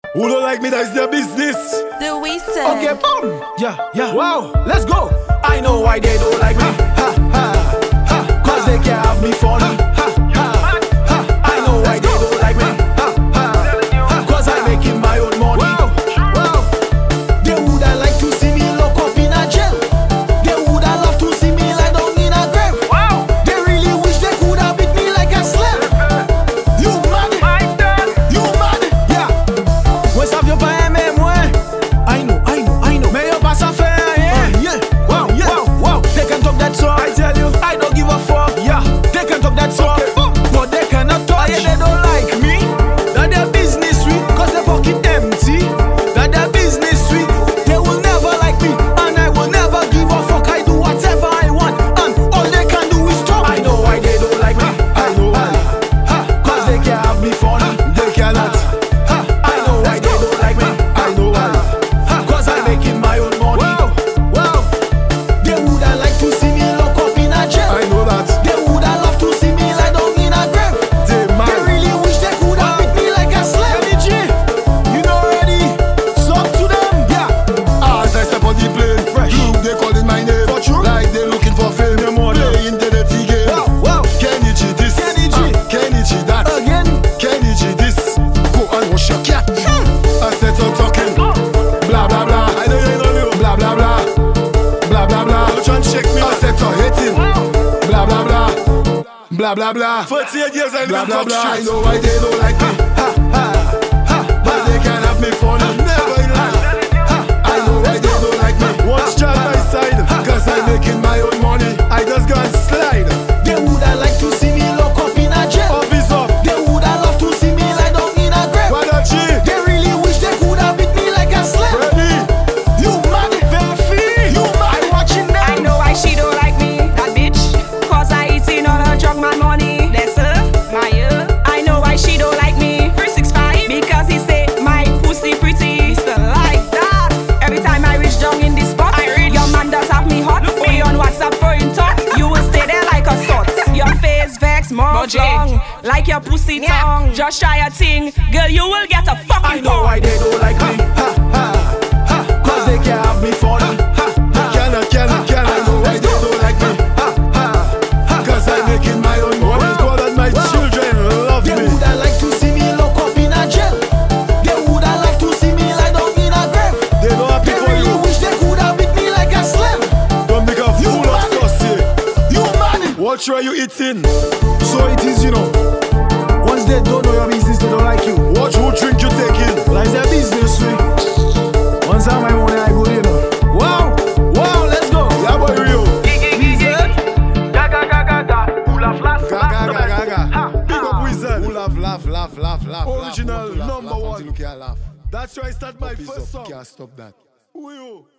Who don't like me, that's their business. The Weasel. Okay, boom. Yeah. Wow, let's go. I know why they don't like me. Cause they can't have me funny. I know why they don't like me. Cause I'm making my own money. Wow. They woulda like to see me lock up in a jail. They woulda love to see me lie down in a grave. Wow. They really wish they coulda beat me like a slave. You mad? You mad? Yeah. Moi ça vient pas aimer moi. I know. Mais y'a pas ça faire, yeah. Wow. They can talk that talk. I tell you, I don't give a fuck. Yeah. They can talk that talk, but they cannot talk. Yeah, they don't like me. That their business sweet, cause they pocket empty. That their business sweet, they will never like me, and I will never give a fuck. I do whatever I want, and all they can do is talk. I know why they don't like me. I know why. Cause they can't have me funny. They cannot. I know why they don't like me. I know why. Cause I'm making my own money. Wow. They woulda like to see me lock up in a jail. I know that. They woulda love to see me lie down in a grave. They really wish they coulda beat me like a slave. G, you know already. Talk to them. Yeah. As I step on the plane, Fresh. look, they calling my name. For true. Like they looking for fame. The money. Playing the dirty game. Wow. Kenichi this. Kenichi. Kenichi that. Again. Kenichi this. Go and wash your cat. I set up talking. Blah blah blah. I know you know. Blah blah blah. Blah blah blah. Don't try and check me. I set up hating. Blah blah blah. Blah blah blah. 48 years I Blah live blah in blah. I talk know why they don't like me. But they can't have me funny. Never in life. I know why they don't like me. One strap by side. Cause I'm making my own money. I just go and slide. They woulda like to see me lock up in a jail. Up is up. They woulda love to see me lie down in a grave. Why don't you? They really wish they coulda beat me like a slave. Ready? You mad? Verfi. You mad? I'm watching them. I know why she don't like me, that bitch. Cause I eating all her drug man money. That's her, my I know why she don't like me. 365. Because he say my pussy pretty. Still like that. Every time I reach down in this spot, your man does have me hot. Me on WhatsApp for in talk. You will stay there like a salt. Your face vex more long, like your pussy tongue. Just try a thing, girl, you will get a I fucking know why they don't like me. Cause they can't have me funny. I know why they don't like me. Cause I'm making my own money. God and my children love They me. woulda like to see me lock up in a jail. They woulda love to see me lie down in a grave. They don't happy They for really you. wish they coulda beat me like a slave. Don't make a fool of mad? us here. You mad? What try you eating? So it is, you know. Once they don't know your business, they don't like you. Watch who drink you taking. Like their business, we. Once I have my money, I go, you know. Wow, let's go. Yeah, boy, Rio. Gaga. Big up Wizard. Who laugh. Original, Laugh, number laugh one. until you can't laugh. That's why I start my Up is first up, song. can't stop that. Who you?